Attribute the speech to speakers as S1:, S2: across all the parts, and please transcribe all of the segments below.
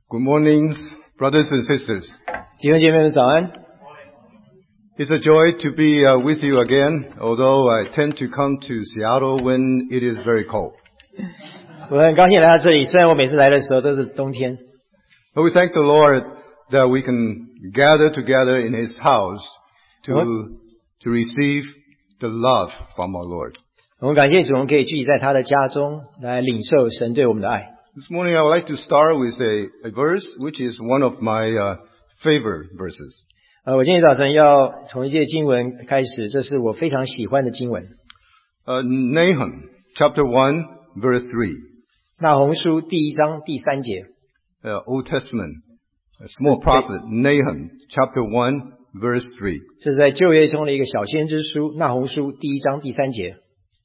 S1: Good morning, brothers and sisters.
S2: 弟兄姐妹们早安。
S1: It's a joy to be with you again, although I tend to come to Seattle when it is very cold.
S2: 我很高兴来到这里，虽然我每次来的时候都是冬天。
S1: But we thank the Lord that we can gather together in His house to receive the love from our Lord.
S2: 我们感谢主，我们可以聚集在他的家中来领受神对我们的爱。
S1: This morning I would like to start with a verse which is one of my favorite verses.
S2: 我今天早晨要从一节经文开始，这是我非常喜欢的经文。
S1: Nahum chapter 1 verse 3.
S2: 那鸿书第1章第3节。
S1: Old Testament, a small prophet, Nahum chapter 1 verse 3.
S2: 这是在旧约中的一个小先知书，那鸿书第1章第3节。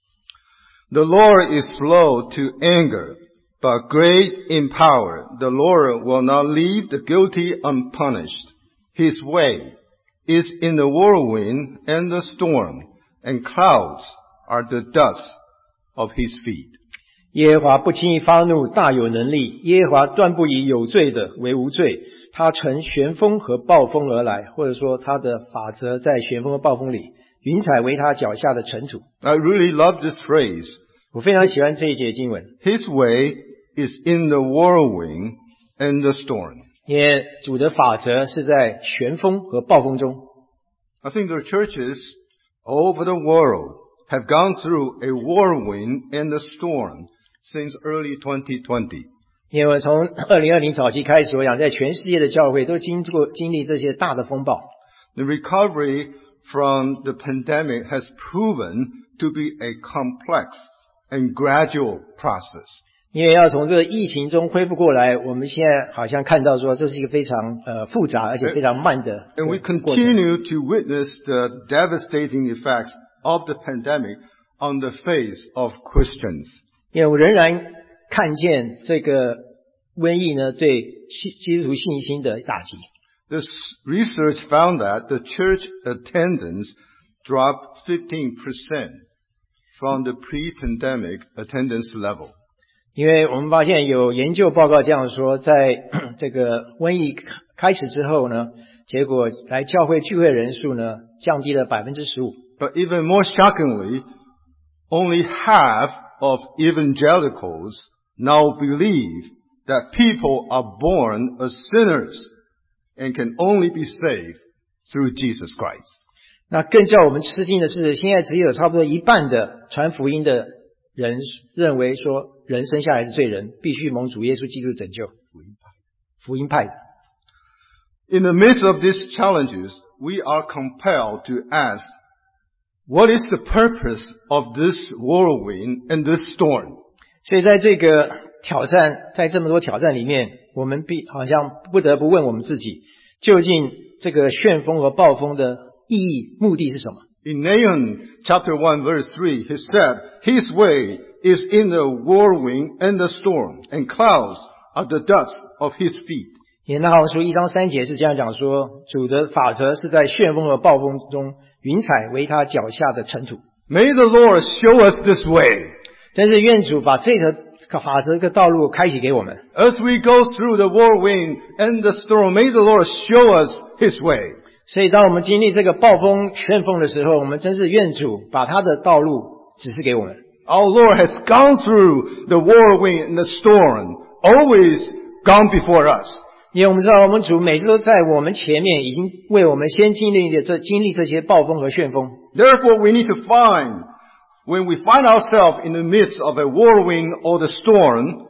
S1: The Lord is slow to anger, but great in power. The Lord will not leave the guilty unpunished. His way is in the whirlwind and the storm, and clouds are the dust of his feet.
S2: 耶和华不轻易发怒，大有能力。耶和华断不以有罪的为无罪。他乘旋风和暴风而来，或者说他的法则在旋风和暴风里，云彩为他脚下的尘土。
S1: I really love this phrase.
S2: 我非常喜欢这一节经文。
S1: His way is in the whirlwind and the storm.
S2: 因为主的法则是在旋风和暴风中。
S1: I think the churches all over the world have gone through a whirlwind and a storm since early 2020.
S2: 因为从2020早期开始，我想在全世界的教会都经历这些大的风暴。
S1: The recovery from the pandemic has proven to be a complex and gradual process.
S2: 因为要从这个疫情中恢复过来，我们现在好像看到说这是一个非常复杂而且非常慢的过程。
S1: And we continue to witness the devastating effects of the pandemic on the face of Christians.
S2: 因为我仍然看见这个瘟疫呢对基督徒信心的打击。
S1: This research found that the church attendance dropped 15% from the pre-pandemic attendance level.
S2: 因为我们发现有研究报告这样说，在这个瘟疫开始之后呢，结果来教会聚会人数呢降低了 15%。
S1: But even more shockingly, only half of evangelicals now believe that people are born as sinners and can only be saved through Jesus Christ.
S2: 那更叫我们吃惊的是，现在只有差不多一半的传福音的人认为说人生下来是罪人，必须蒙主耶稣基督拯救。福音派的。
S1: In the midst of these challenges, we are compelled to ask, what is the purpose of this whirlwind and this storm?
S2: 所以在这个挑战，在这么多挑战里面，我们好像不得不问我们自己，究竟这个旋风和暴风的意义、目的是什么？
S1: In Nahum chapter 1 verse 3, he said, His way is in the whirlwind and the storm, and clouds are the dust of his feet.
S2: 因为那鸿书1章3节是这样讲说，主的法则是在旋风和暴风中，云彩为他脚下的尘土。
S1: May the Lord show us this way.
S2: 真是愿主把这个法则的道路开启给我们。
S1: As we go through the whirlwind and the storm, may the Lord show us His way.
S2: 所以当我们经历这个暴风旋风的时候，我们真是愿主把他的道路指示给我们。
S1: Our Lord has gone through the whirlwind and the storm, always gone before us.
S2: 因为我们知道我们主每次都在我们前面，已经为我们先经历这些暴风和旋风。
S1: Therefore, we need to find, when we find ourselves in the midst of a whirlwind or the storm,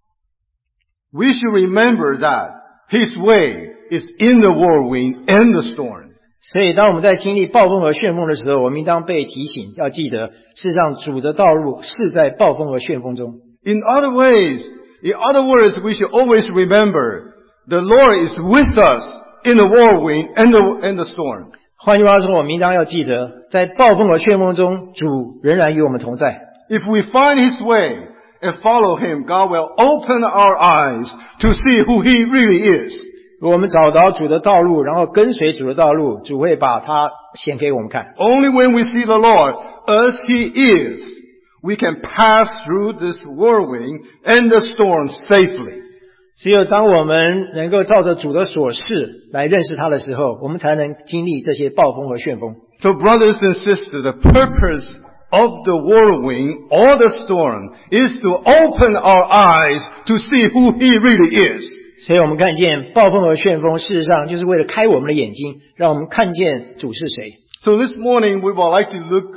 S1: we should remember that His way is in the whirlwind and the storm.
S2: 所以当我们在经历暴风和旋风的时候，我们应当被提醒，要记得事实上主的道路是在暴风和旋风中。
S1: In other words, we should always remember the Lord is with us in the whirlwind and the storm.
S2: 换句话说，我们应当要记得，在暴风和旋风中，主仍然与我们同在。
S1: If we find His way and follow Him, God will open our eyes to see who He really is.
S2: 如果我们找到主的道路，然后跟随主的道路，主会把它显给我们看。
S1: Only when we see the Lord as He is, we can pass through this whirlwind and the storm safely.
S2: 只有当我们能够照着主的所示来认识他的时候，我们才能经历这些暴风和旋风。
S1: So brothers and sisters, the purpose of the whirlwind or the storm is to open our eyes to see who He really is.
S2: 所以我们看见暴风和旋风事实上就是为了开我们的眼睛，让我们看见主是谁。
S1: So this morning we would like to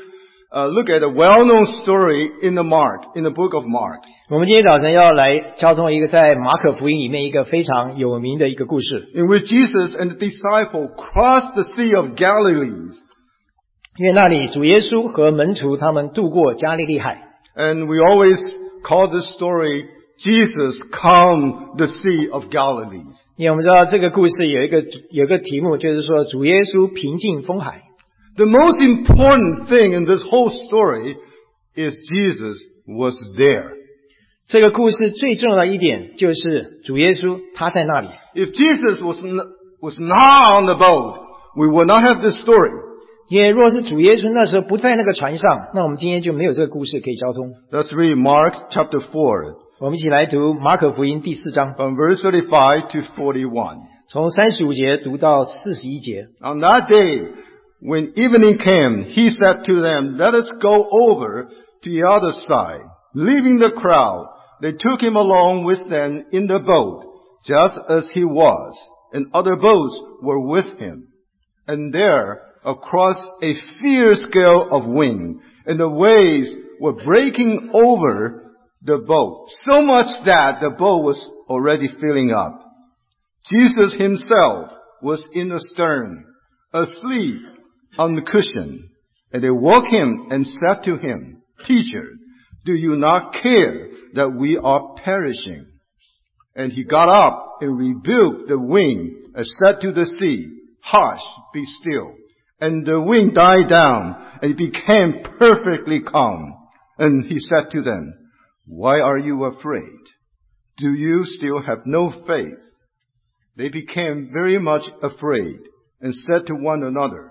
S1: look at a well-known story in the book of Mark.
S2: 我们今天早晨要来交通一个在马可福音里面一个非常有名的一个故事，
S1: In which Jesus and the disciple crossed the Sea of Galilee.
S2: 因为那里主耶稣和门徒他们渡过加利利海。
S1: And we always call this story Jesus calmed the Sea of Galilee.
S2: 因为我们知道这个故事有一个题目，就是说主耶稣平静风海。
S1: The most important thing in this whole story is Jesus was there.
S2: 这个故事最重要的一点就是主耶稣他在那里。
S1: If Jesus was not on the boat, we would not have this story.
S2: 因为若是主耶稣那时候不在那个船上，那我们今天就没有这个故事可以交通。
S1: Let's read Mark chapter 4,
S2: 我们一起来读马可福音第4章，
S1: from verse 35 to 41.
S2: 从35节读到41节。
S1: On that day, when evening came, he said to them, "Let us go over to the other side." Leaving the crowd, they took him along with them in the boat, just as he was, and other boats were with him. And there, across a fierce gale of wind, and the waves were breaking over the boat, so much that the boat was already filling up. Jesus himself was in the stern, asleep on the cushion. And they woke him and said to him, "Teacher, do you not care that we are perishing?" And he got up and rebuked the wind and said to the sea, "Hush, be still." And the wind died down and it became perfectly calm. And he said to them, "Why are you afraid? Do you still have no faith?" They became very much afraid and said to one another,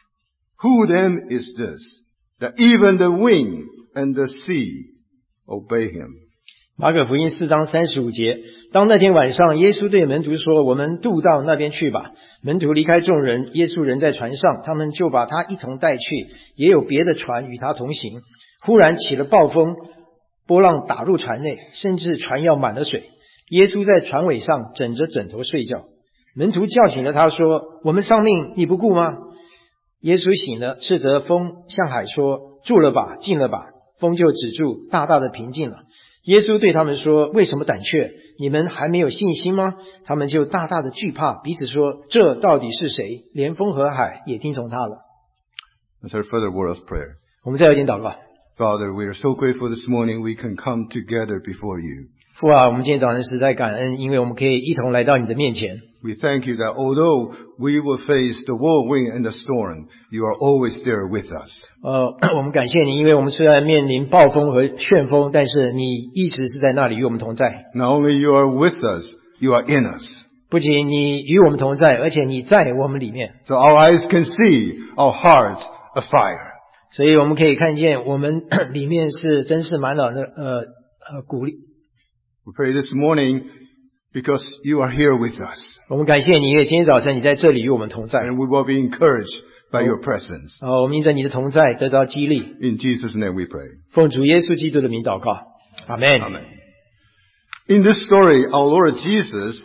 S1: "Who then is this, that even the wind and the sea obey him?"
S2: 马可福音4章35节，当那天晚上，耶稣对门徒说：“我们渡到那边去吧。”门徒离开众人，耶稣人在船上，他们就把他一同带去，也有别的船与他同行。忽然起了暴风，波浪打入船内，甚至船要满了水。耶稣在船尾上枕着枕头睡觉。门徒叫醒了他说：“我们丧命，你不顾吗？”耶稣醒了，斥责风，向海说：“住了吧，静了吧。”风就止住，大大的平静了。耶稣对他们说：“为什么胆怯？你们还没有信心吗？”他们就大大的惧怕，彼此说：“这到底是谁？连风和海也听从他了。”
S1: Let's have a further word of prayer.
S2: 我们再有一点祷告。
S1: Father, we are so grateful this morning we can come together before you.
S2: 父啊，我们今天早晨实在感恩，因为我们可以一同来到你的面前。
S1: We thank you that although we will face the whirlwind and the storm, you are always there with us.
S2: 我们感谢你，因为我们虽然面临暴风和旋风，但是你一直是在那里与我们同在。
S1: Not only you are with us, you are in us.
S2: 不仅你与我们同在，而且你在我们里面。
S1: So our eyes can see, our hearts afire.
S2: 所以我们可以看见我们里面是真是满满的鼓励。
S1: We pray this morning because you are here with us.
S2: 我们感谢你，因为今天早晨你在这里与我们同在。
S1: And we will be encouraged by your presence.
S2: 我们因着你的同在得到激励。
S1: In Jesus' name we pray.
S2: 奉主耶稣基督的名祷告，阿们。
S1: Amen. In this story, our Lord Jesus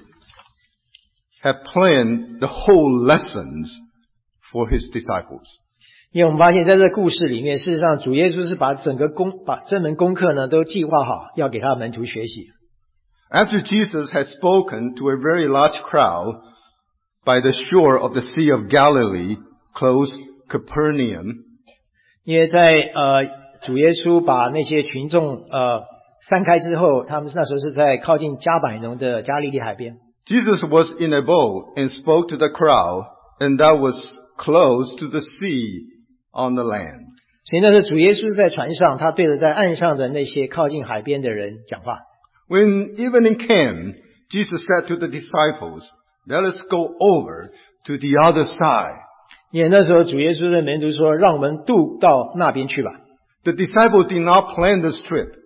S1: had planned the whole lessons for his disciples.
S2: 因为我们发现在这个故事里面，事实上主耶稣是把这门功课呢都计划好，要给他的门徒学习。
S1: After Jesus had spoken to a very large crowd by the shore of the Sea of Galilee, close Capernaum,
S2: 因为在主耶稣把那些群众散开之后，他们那时候是在靠近加百农的加利利海边。
S1: Jesus was in a boat and spoke to the crowd, and that was close to the sea on the land.
S2: 所以那时候主耶稣是在船上，他对着在岸上的那些靠近海边的人讲话。
S1: When evening came, Jesus said to the disciples, "Let us go over to the other side."
S2: 因为那时候主耶稣对门徒说：“让我们渡到那边去吧。”
S1: The disciples did not plan this trip.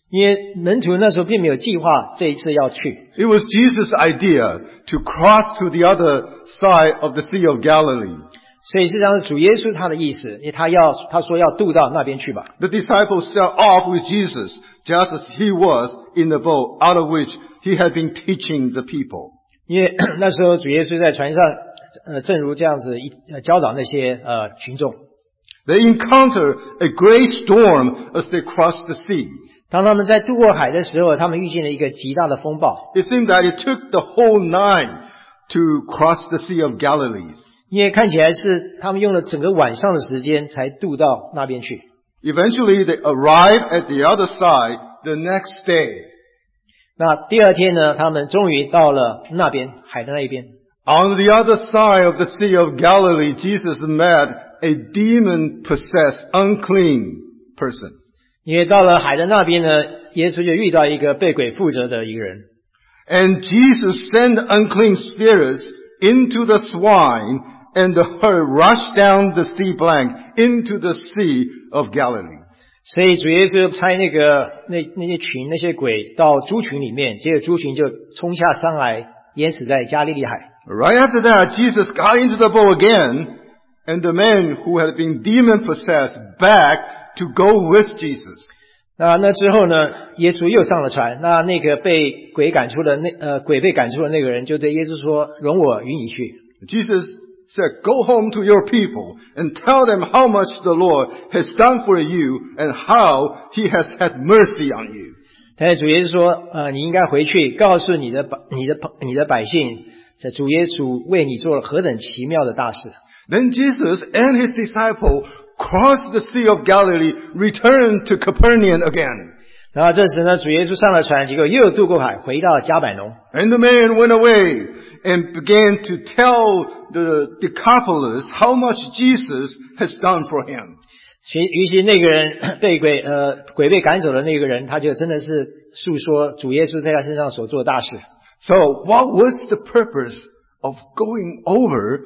S2: 因为门徒那时候并没有计划这一次要去，
S1: It was Jesus' idea to cross to the other side of the Sea of Galilee.
S2: 所以事实上是主耶稣他的意思，因为他说要渡到那边去吧。
S1: The disciples set off with Jesus, just as he was in the boat out of which he had been teaching the people.
S2: 因为那时候主耶稣在船上，正如这样子教导那些群众。
S1: They encountered a great storm as they crossed the sea.
S2: 当他们在渡过海的时候，他们遇见了一个极大的风暴。
S1: It seemed that it took the whole night to cross the Sea of Galilee.
S2: 因为看起来是他们用了整个晚上的时间才渡到那边去。
S1: Eventually, they arrived at the other side the next day.
S2: 那第二天呢，他们终于到了那边海的那一边。
S1: On the other side of the Sea of Galilee, Jesus met a demon-possessed, unclean person.
S2: 因为到了海的那边呢，耶稣就遇到一个被鬼附着的一个人。
S1: And Jesus sent unclean spirits into the swine, and the herd rushed down the sea bank into the Sea of Galilee.
S2: 所以主耶稣差那些群那些鬼到猪群里面，结果猪群就冲下山来，淹死在加利利海。
S1: Right after that, Jesus got into the boat again, and the man who had been demon-possessed begged to go with Jesus.
S2: 那之后呢，耶稣又上了船。那个被鬼赶出的鬼被赶出的那个人就对耶稣说：“容我与你去。”
S1: Jesus said, "Go home to your people and tell them how much the Lord has done for you and how he has had mercy on you."
S2: 但是主耶稣说：“你应该回去告诉你的百姓，这主耶稣为你做了何等奇妙的大事。”
S1: Then Jesus and his disciple crossed the Sea of Galilee, returned to Capernaum again.
S2: 然后这时呢，主耶稣上了船，结果又渡过海，回到加百农。
S1: And the man went away and began to tell the Decapolis how much Jesus has done for him.
S2: 于是那个人被鬼被赶走的那个人，他就真的是诉说主耶稣在他身上所做的大事。
S1: So what was the purpose of going over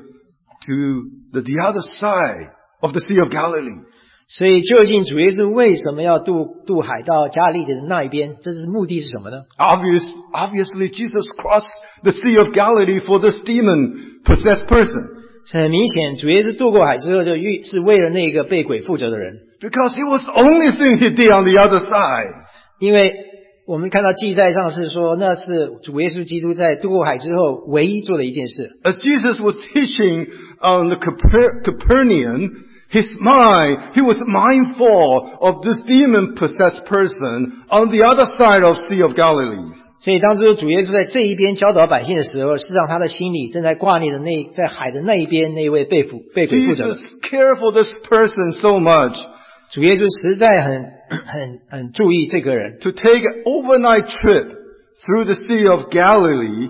S1: to the other side of the Sea of Galilee?
S2: 所以究竟主耶稣为什么要渡海到加利利的那一边？这是目的是什么呢？
S1: Obviously Jesus crossed the Sea of Galilee for this demon-possessed person.
S2: 很明显，主耶稣渡过海之后，是为了那个被鬼附着的人，
S1: Because it was the only thing he did on the other side.
S2: 因为我们看到记载上是说，那是主耶稣基督在渡过海之后唯一做的一件事。
S1: As Jesus was teaching on the Capernaum, he was mindful of this demon-possessed person on the other side of Sea of Galilee.
S2: 所以当初主耶稣在这一边教导百姓的时候，事实上他的心里正在挂念的在海的那一边那一位被鬼附着的。
S1: Jesus cared for this person so much
S2: 主耶稣实在很注意这个人，
S1: to take an overnight trip through the Sea of Galilee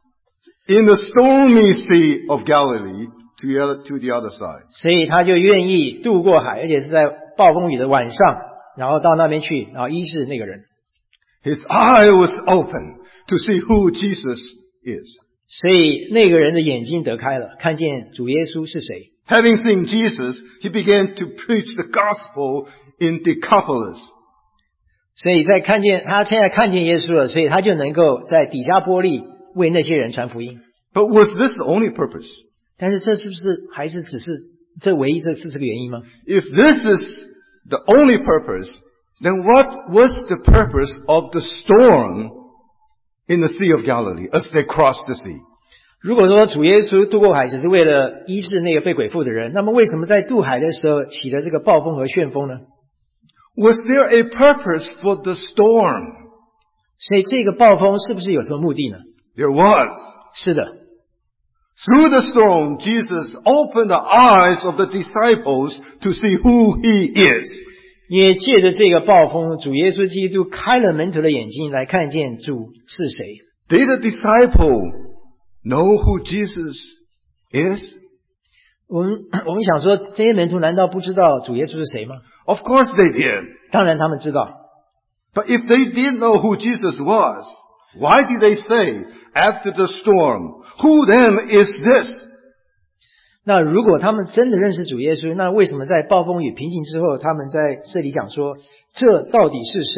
S1: in the stormy Sea of Galilee to the other side.
S2: 所以他就愿意渡过海，而且是在暴风雨的晚上，然后到那边去，然后医治那个人。
S1: His eye was open to see who Jesus is.
S2: 所以那个人的眼睛得开了，看见主耶稣是谁。
S1: Having seen Jesus, he began to preach the gospel in Decapolis.
S2: 所以他现在看见耶稣了，所以他就能够在底加波利为那些人传福音。
S1: But was this the only purpose?
S2: 但是这是不是还是只是这唯一这是这个原因吗？
S1: If this is the only purpose, then what was the purpose of the storm in the Sea of Galilee as they crossed the sea?
S2: 如果说主耶稣渡过海只是为了医治那个被鬼附的人，那么为什么在渡海的时候起了这个暴风和旋风呢？
S1: Was there a purpose for the storm?
S2: 所以这个暴风是不是有什么目的呢？
S1: There was.
S2: 是的，
S1: Through the storm, Jesus opened the eyes of the disciples to see who he is.
S2: 因为借着这个暴风，主耶稣基督开了门徒的眼睛来看见主是谁。
S1: Did the disciple know who Jesus is?
S2: 我们想说，这些门徒难道不知道主耶稣是谁吗？
S1: Of course they did.
S2: 当然他们知道。
S1: But if they did know who Jesus was, why did they say after the storm, "Who then is this?"
S2: 那如果他们真的认识主耶稣，那为什么在暴风雨平静之后，他们在这里讲说，这到底是谁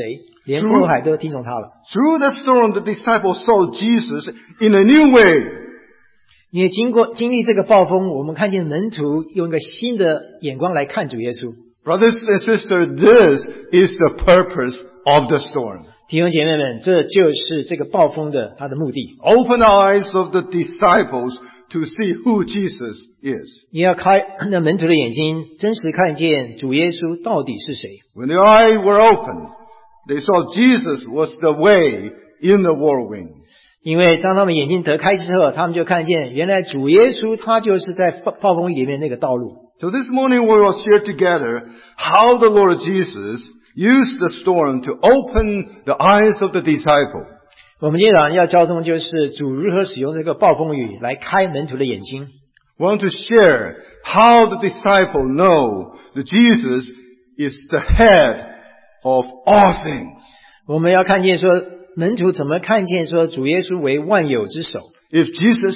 S2: 连风和海都听从他了。
S1: Through the storm, the disciples saw Jesus in a new way.
S2: 因为经历这个暴风，我们看见门徒用一个新的眼光来看主耶稣。
S1: Brothers and sisters, this is the purpose of the storm.
S2: 弟兄姐妹们，这就是这个暴风的它的目的。
S1: Open the eyes of the disciples to see who Jesus is.
S2: 也要开那门徒的眼睛，真实看见主耶稣到底是谁。
S1: When their eyes were opened, they saw Jesus was the way in the whirlwind.
S2: 因为当他们眼睛得开之后，他们就看见原来主耶稣他就是在暴风雨里面那个道路。
S1: So this morning we will share together how the Lord Jesus used the storm to open the eyes of the disciple.
S2: 我们今天早上要交通就是主如何使用这个暴风雨来开门徒的眼睛。
S1: We want to share how the disciple know that Jesus is the head of all things.
S2: 我们要看见说门徒怎么看见说主耶稣为万有之首。
S1: If Jesus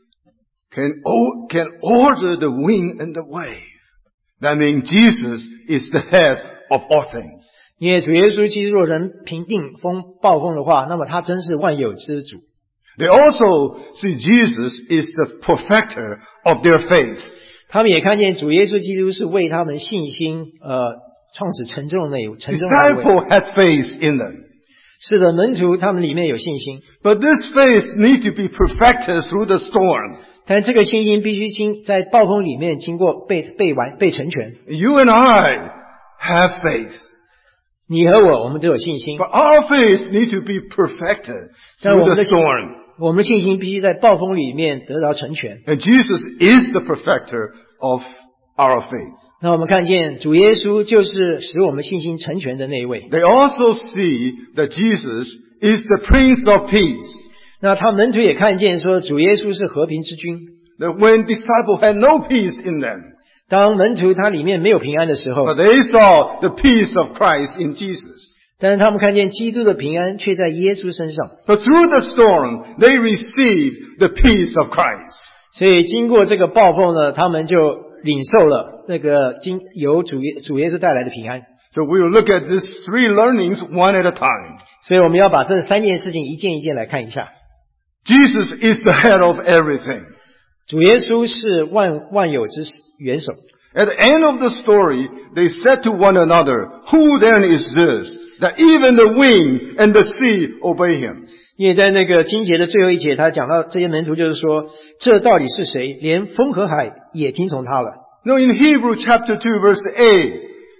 S1: can order the wind and the wave, that means Jesus is the head of all things.
S2: 因为主耶稣基督若能平定暴风的话，那么他真是万有之主。
S1: They also see Jesus is the perfecter of their faith.
S2: 他们也看见主耶稣基督是为他们信心创始成终的那一位。
S1: Disciples had faith in them.
S2: 是的，门徒他们里面有信心，
S1: But this faith needs to be perfected through the storm.
S2: 但这个信心必须在暴风里面经过被成全。
S1: You and I have faith.
S2: 你和我们都有信心，
S1: But our faith needs to be perfected
S2: 但
S1: through
S2: 我们
S1: the
S2: 的
S1: storm.
S2: 我们的信心必须在暴风里面得到成全。
S1: And Jesus is the perfecter of our faith.
S2: 那我们看见主耶稣就是使我们信心成全的那一位。
S1: They also see that Jesus is the Prince of Peace.
S2: 那他门徒也看见说主耶稣是和平之君。
S1: That when disciples had no peace in them,
S2: 当门徒他里面没有平安的时候，
S1: but they saw the peace of Christ in Jesus.
S2: 但是他们看见基督的平安却在耶稣身上。
S1: But through the storm, they received the peace of Christ.
S2: 所以经过这个暴风呢，他们就领受了那个由主耶稣带来的平安。
S1: So we will look at these three learnings one at a time.
S2: 所以我们要把这三件事情一件一件来看一下。
S1: Jesus is the head of everything.
S2: 主耶稣是万有之元首。
S1: At the end of the story, they said to one another, "Who then is this, that even the wind and the sea obey him?"
S2: 因为在那个经节的最后一节，他讲到这些门徒就是说，这到底是谁？连风和海也听从他了。
S1: Now in Hebrew chapter 2 verse 8,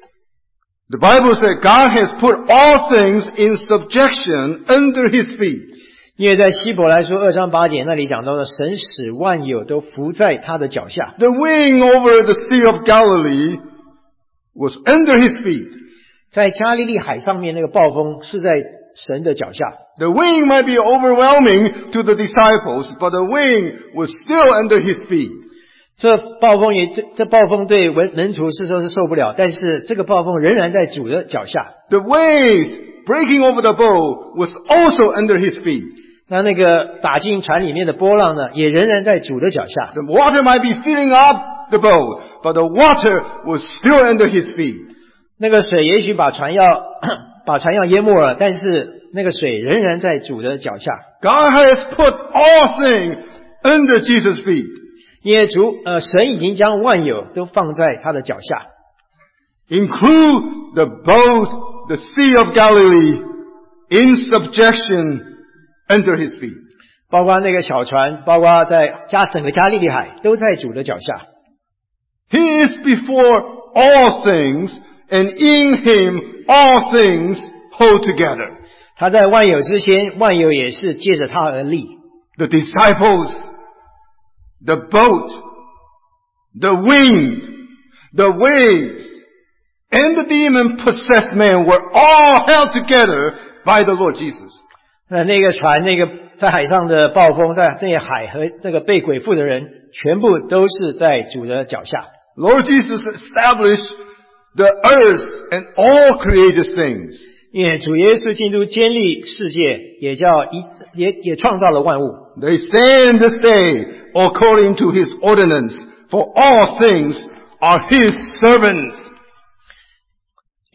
S1: the Bible says God has put all things in subjection under his feet.
S2: 因为在希伯来书2章8节那里讲到了，神使万有都伏在他的脚下。
S1: The wind over the Sea of Galilee was under his feet.
S2: 在加利利海上面那个暴风是在神的脚下。
S1: The wind might be overwhelming to the disciples, but the wind was still under his feet.
S2: 这暴风对门徒是说是受不了，但是这个暴风仍然在主的脚下。
S1: The waves breaking over the boat was also under his feet.
S2: 那个打进船里面的波浪呢，也仍然在主的脚下。
S1: The water might be filling up the boat, but the water was still under his feet.
S2: 那个水也许把船要淹没了，但是那个水仍然在主的脚下。
S1: God has put all things under Jesus' feet.
S2: 因为神已经将万有都放在他的脚下，
S1: Include the boat, the Sea of Galilee, in subjection under his feet.
S2: 包括那个小船，包括在整个加利利海都在主的脚下。
S1: He is before all things, and in him all things hold together.
S2: 他在万有之先，万有也是借着他而立。
S1: The disciples, the boat, the wind, the waves, and the demon-possessed man were all held together by the Lord Jesus.
S2: 那个船，那个在海上的暴风，在这些海和这个被鬼附的人，全部都是在主的脚下。
S1: Lord Jesus established the earth and all created things.
S2: 因为主耶稣基督建立世界，也创造了万物。
S1: They stand this day according to his ordinance, for all things are his servants.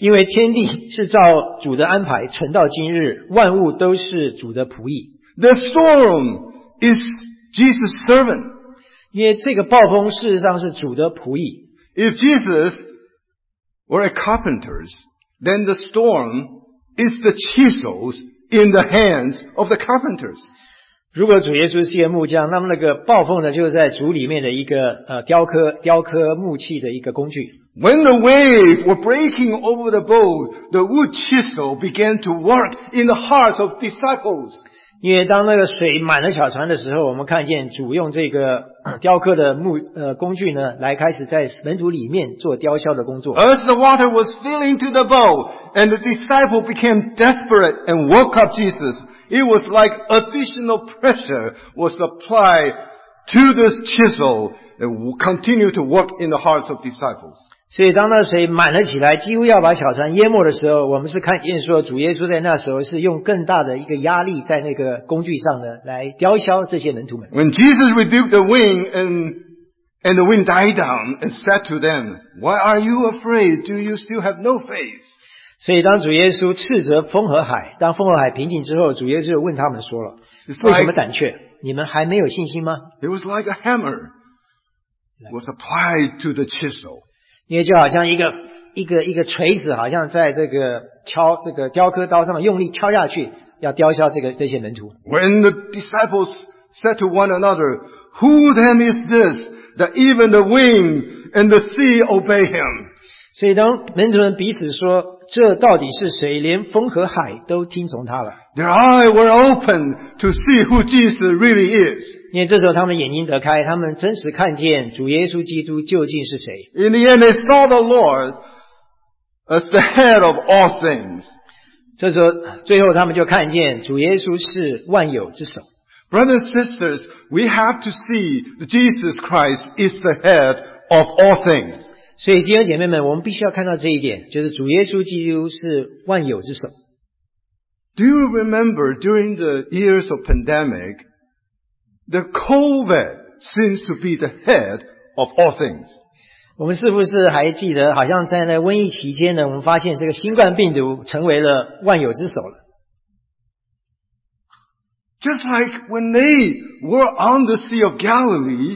S2: 因为天地是照主的安排存到今日，万物都是主的仆役。
S1: The storm is Jesus' servant.
S2: 因为这个暴风事实上是主的仆役。
S1: If Jesus were a carpenter, then the storm is the chisels in the hands of the carpenters.
S2: 如果主耶稣是一个木匠，那么那个暴风呢，就是在主里面的一个雕刻木器的一个工具。
S1: When the waves were breaking over the boat, the wood chisel began to work in the hearts of disciples.
S2: 因为当那个水满了小船的时候，我们看见主用这个雕刻的工具呢，来开始在门徒里面做雕削的工作。
S1: As the water was filling to the boat, and the disciple became desperate and woke up Jesus, it was like additional pressure was applied to this chisel and continued to work in the hearts of disciples.
S2: 所以当那水满了起来，几乎要把小船淹没的时候，我们是看见说主耶稣在那时候是用更大的一个压力在那个工具上呢，来雕削这些门徒们。
S1: When Jesus rebuked the wind and the wind died down and said to them, "Why are you afraid? Do you still have no faith?"
S2: 所以当主耶稣斥责风和海，当风和海平静之后，主耶稣问他们说了：为什么胆怯？你们还没有信心吗？
S1: It was like a hammer was applied to the chisel.
S2: 因为就好像一个锤子，好像在这个敲这个雕刻刀上面用力敲下去，要雕削这些门徒。
S1: When the disciples said to one another, "Who then is this that even the wind and the sea obey him?"
S2: 所以当门徒们彼此说，这到底是谁？连风和海都听从他了。
S1: Their eyes were open to see who Jesus really is.
S2: 因为这时候他们眼睛得开，他们真实看见主耶稣基督究竟是谁。
S1: In the end, they saw the Lord as the head of all things.
S2: 这时候，最后他们就看见主耶稣是万有之首。
S1: Brothers and sisters, we have to see that Jesus Christ is the head of all things.
S2: 所以弟兄姐妹们，我们必须要看到这一点，就是主耶稣基督是万有之首。
S1: Do you remember during the years of pandemic, the COVID seems to be the head of all things?
S2: 我们是不是还记得，好像在那瘟疫期间呢，我们发现这个新冠病毒成为了万有之首了。
S1: Just like when they were on the Sea of Galilee,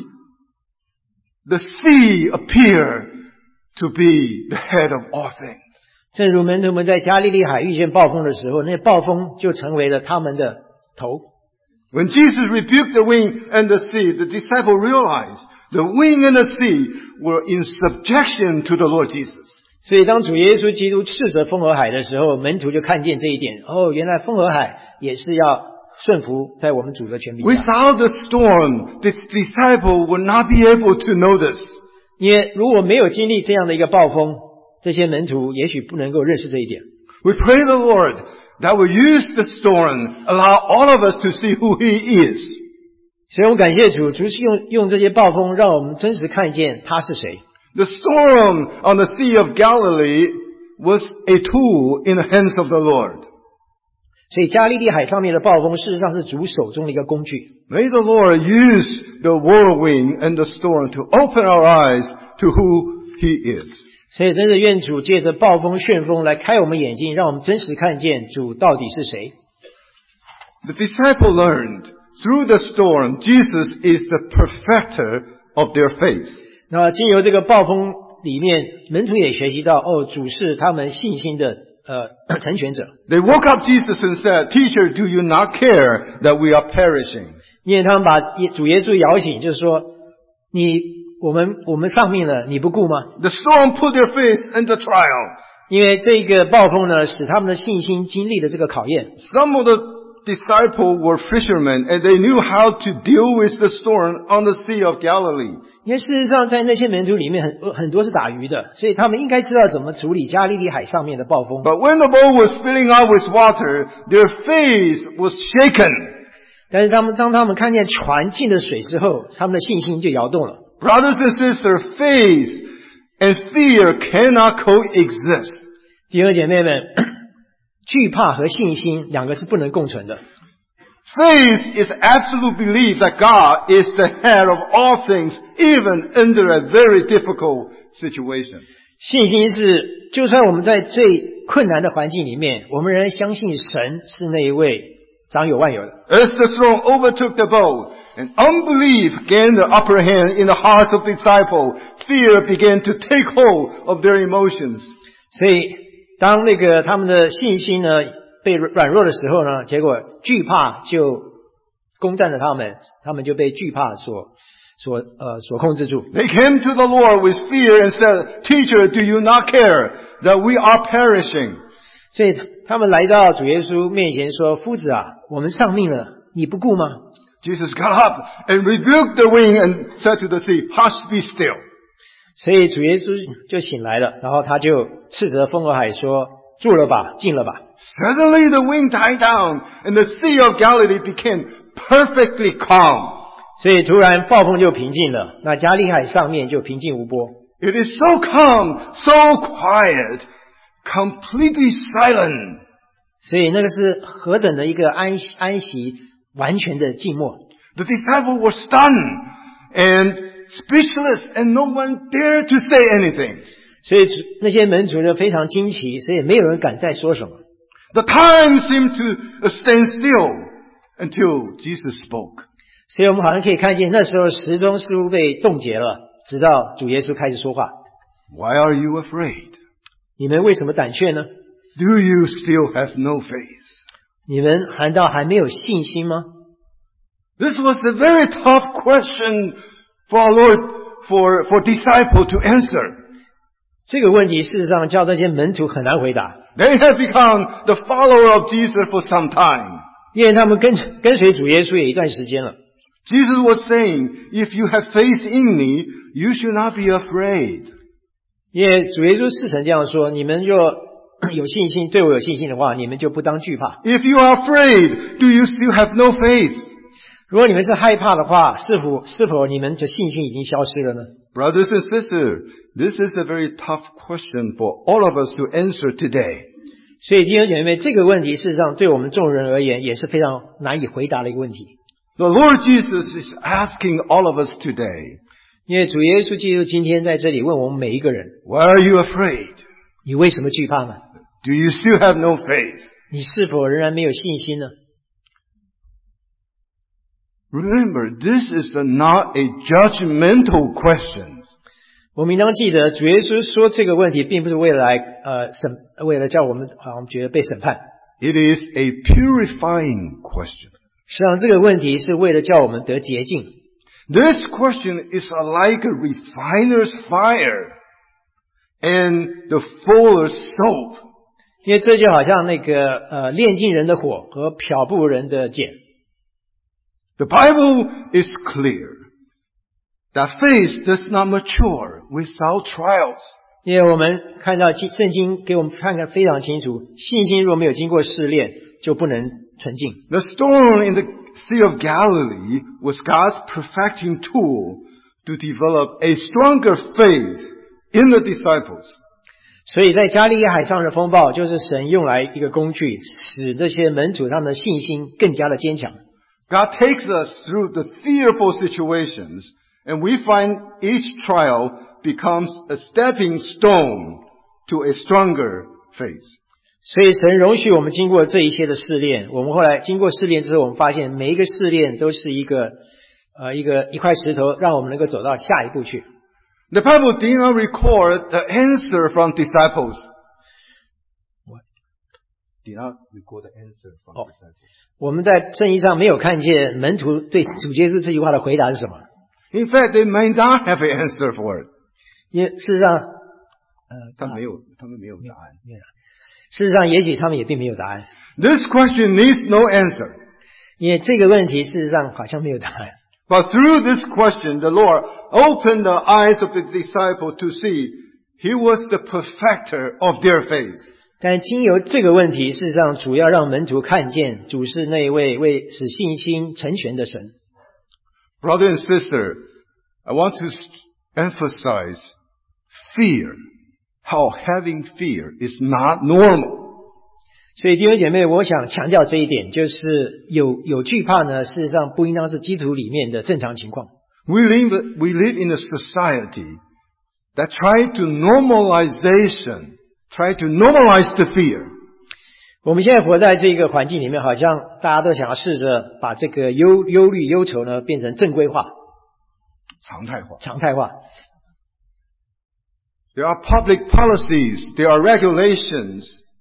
S1: the sea appeared to be the head of all things.
S2: 正如门徒们在加利利海遇见暴风的时候，那暴风就成为了他们的头。
S1: When Jesus rebuked the wind and the sea, the disciples realized the wind and the sea were in subjection to the Lord Jesus.
S2: 所以当主耶稣基督斥责风和海的时候，门徒就看见这一点。哦，原来风和海也是要顺服在我们主的权柄下。
S1: Without the storm, this disciple would not be able to know this.
S2: 因为如果没有经历这样的一个暴风，这些门徒也许不能够认识这一点。
S1: We pray the Lord that will use the storm, allow all of us to see who He is.
S2: 所以我们感谢主，主是用这些暴风，让我们真实看见他是谁。
S1: The storm on the Sea of Galilee was a tool in the hands of the Lord.
S2: 所以加利利海上面的暴风，事实上是主手中的一个工具。
S1: May the Lord use the whirlwind and the storm to open our eyes to who He is.
S2: 所以真的愿主借着暴风旋风来开我们眼睛，让我们真实看见主到底是谁。
S1: The disciple learned through the storm, Jesus is the perfecter of their faith.
S2: 那经由这个暴风里面，门徒也学习到，主是他们信心的成全者。
S1: They woke up Jesus and said, "Teacher, do you not care that we are perishing?"
S2: 因为他们把主耶稣摇醒，就是说，我们丧命了，你不顾吗？
S1: The storm put their faith into trial.
S2: 因为这个暴风呢，使他们的信心经历了这个考验。
S1: Some of the disciples were fishermen and they knew how to deal with the storm on the Sea of Galilee.
S2: 因为事实上，在那些门徒里面很多是打鱼的，所以他们应该知道怎么处理加利利海上面的暴风。
S1: But when the boat was filling up with water, their faith was shaken.
S2: 但是当他们看见船进了水之后，他们的信心就摇动了。
S1: Brothers and sisters, faith and fear cannot coexist.
S2: 弟兄姐妹们，惧怕和信心两个是不能共存的。
S1: Faith is absolute belief that God is the head of all things, even under a very difficult situation.
S2: 信心是，就算我们在最困难的环境里面，我们仍然相信神是那一位掌有万有的。
S1: As the storm overtook the boat, and unbelief gained the upper hand in the hearts of the disciples, fear began to take hold of their emotions.
S2: 所以，当他们的信心呢被软弱的时候呢，结果惧怕就攻占了他们，他们就被惧怕所控制住。
S1: They came to the Lord with fear and said, Teacher, do you not care that we are perishing?
S2: 所以他们来到主耶稣面前说：“夫子啊，我们丧命了，你不顾吗？”
S1: Jesus got up and rebuked the wind and said to the sea, Hush, be still.
S2: 所以主耶稣就醒来了，然后他就斥责风和海说：“住了吧，静了吧。”
S1: Suddenly the wind died down and the Sea of Galilee became perfectly calm.
S2: 所以突然暴风就平静了，那加利海上面就平静无波。
S1: It is so calm, so quiet, completely silent.
S2: 所以那个是何等的一个安息，完全的静默。
S1: The disciples were stunned and speechless, and no one dared to say anything.
S2: 所以那些门徒呢非常惊奇，所以没有人敢再说什么。
S1: The time seemed to stand still until Jesus spoke.
S2: 所以我们好像可以看见，那时候时钟似乎被冻结了，直到主耶稣开始说话。
S1: Why are you afraid?
S2: 你们为什么胆怯呢？
S1: Do you still have no faith?
S2: 你们难道还没有信心吗？
S1: This was a very tough question for our Lord, for disciples to answer.
S2: 这个问题事实上叫这些门徒很难回答。
S1: They have become the follower of Jesus for some time.
S2: 因为他们跟随主耶稣也一段时间了。
S1: Jesus was saying, if you have faith in me, you should not be afraid.
S2: 因为主耶稣是曾这样说：你们若有信心，对我有信心的话，你们就不当惧怕。
S1: If you are afraid, do you still have no faith?
S2: 如果你们是害怕的话，是否你们的信心已经消失了呢？
S1: Brothers and sisters, this is a very tough question for all of us to answer today.
S2: 所以弟兄姐妹，这个问题事实上对我们众人而言也是非常难以回答的一个问题。
S1: The Lord Jesus is asking all of us today,
S2: 因为主耶稣基督今天在这里问我们每一个人：
S1: why are you afraid?
S2: 你为什么惧怕呢？
S1: Do you still have no faith?
S2: 你是否仍然没有信心呢？
S1: Remember, this is not a judgmental question.
S2: 我们应当记得，主耶稣说这个问题，并不是为了为了叫我们觉得被审判。
S1: It is a purifying question.
S2: 实际上，这个问题是为了叫我们得洁净。
S1: This question is like a refiner's fire and the fuller's soap.
S2: 因为这就好像炼净人的火和漂布人的碱。
S1: The Bible is clear that faith does not mature without trials.
S2: 因为我们看到圣经给我们看得非常清楚，信心若没有经过试炼，就不能纯净。
S1: The storm in the Sea of Galilee was God's perfecting tool to develop a stronger faith in the disciples.
S2: 所以在加利利海上的风暴，就是神用来一个工具，使这些门徒他们的信心更加的坚强。
S1: God takes us through the fearful situations, and we find each trial becomes a stepping stone to a stronger faith.
S2: 所以神容许我们经过这一些的试炼，我们后来经过试炼之后，我们发现每一个试炼都是一块石头，让我们能够走到下一步去。
S1: The Bible did not record the answer from disciples.
S2: What?
S1: Did not record the answer from disciples.
S2: 我们在圣经上没有看见门徒对主耶稣这句话的回答是什么。
S1: In fact, they may not have an answer for it.
S2: 因为事实上，
S1: 他们没有答案。
S2: 事实上，也许他们也并没有答案。
S1: This question needs no answer.
S2: 因为这个问题事实上好像没有答案。
S1: But through this question, the Lord opened the eyes of the disciple to see He was the perfecter of their faith.
S2: 但经由这个问题，事实上主要让门徒看见主是那一位为使信心成全的神。
S1: Brother and sister, I want to emphasize fear. How having fear is not normal.
S2: 所以弟兄姐妹，我想强调这一点，就是有惧怕呢，事实上不应当是基督徒里面的正常情况。
S1: We live in a society that try to normalize the fear.
S2: 我们现在活在这个环境里面，好像大家都想要试着把这个忧虑、忧愁呢变成正规化、常态化。
S1: There are public policies, there are regulations,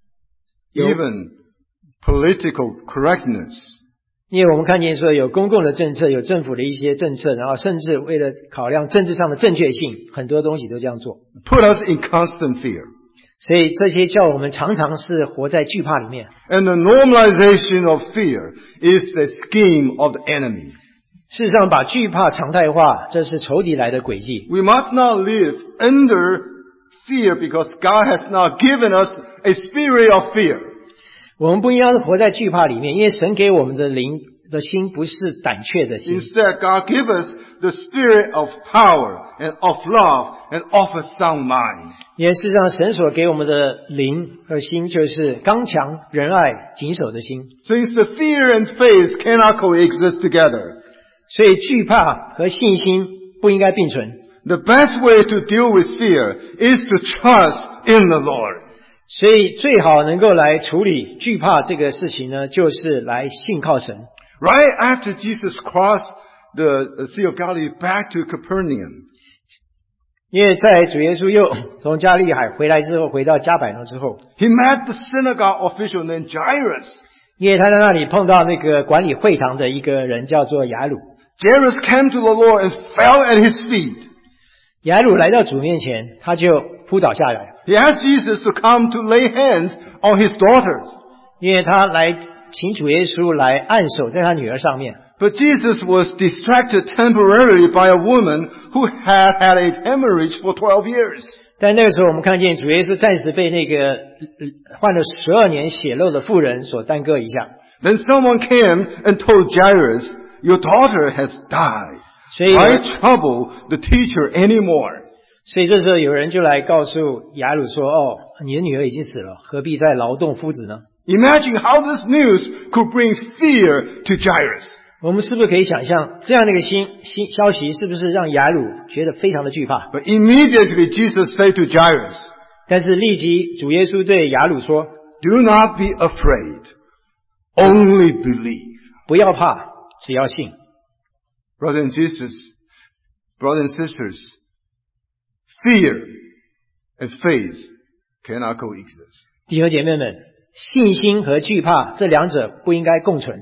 S1: even political correctness.
S2: 因为我们看见说有公共的政策，有政府的一些政策，然后甚至为了考量政治上的正确性，很多东西都这样做。
S1: Put us in constant fear.
S2: 所以这些叫我们常常是活在惧怕里面。
S1: And the normalization of fear is the scheme of the enemy.
S2: 事实上，把惧怕常态化，这是仇敌来的诡计。
S1: We must not live under fear because God has not given us a spirit of fear.
S2: 我们不应该活在惧怕里面，因为神给我们的灵的心不是胆怯的心。
S1: Instead, God gives us the spirit of power and of love and of a sound mind.
S2: 因为事实上，神所给我们的灵和心就是刚强、仁爱、谨守的心。
S1: Since the fear and faith cannot coexist together,
S2: 所以惧怕和信心不应该并存。
S1: the best way to deal with fear is to trust in the Lord.
S2: 所以最好能够来处理惧怕这个事情呢，就是来信靠神。
S1: Right after Jesus crossed the Sea of Galilee back to Capernaum,
S2: 因为在主耶稣又从加利海回来之后，回到加百农之后，
S1: he met the synagogue official named Jairus.
S2: 因为他在那里碰到那个管理会堂的一个人，叫做雅鲁。
S1: Jairus came to the Lord and fell at his feet.
S2: 雅鲁来到主面前，他就扑倒下来，
S1: He asked Jesus to come to lay hands on his daughters.
S2: 因为他来请主耶稣来按手在他女儿上面。
S1: But Jesus was distracted temporarily by a woman who had had a hemorrhage for 12 years.
S2: 但那个时候，我们看见主耶稣暂时被那个患了12年血漏的妇人所耽搁一下。
S1: Then someone came and told Jairus, "Your daughter has died.
S2: 所以
S1: Why trouble the teacher anymore?"
S2: 所以这时候有人就来告诉雅鲁说：“哦，你的女儿已经死了，何必再劳动夫子呢？”
S1: Imagine how this news could bring fear to Jairus.
S2: 我们是不是可以想象这样的一个消息，是不是让雅鲁觉得非常的惧怕？
S1: But immediately Jesus said to Jairus,
S2: 但是立即主耶稣对雅鲁说
S1: "Do not be afraid. Only believe."
S2: 不要怕，只要信。
S1: Brothers and sisters, fear and faith cannot coexist.
S2: 弟兄姐妹们，信心和惧怕这两者不应该共存。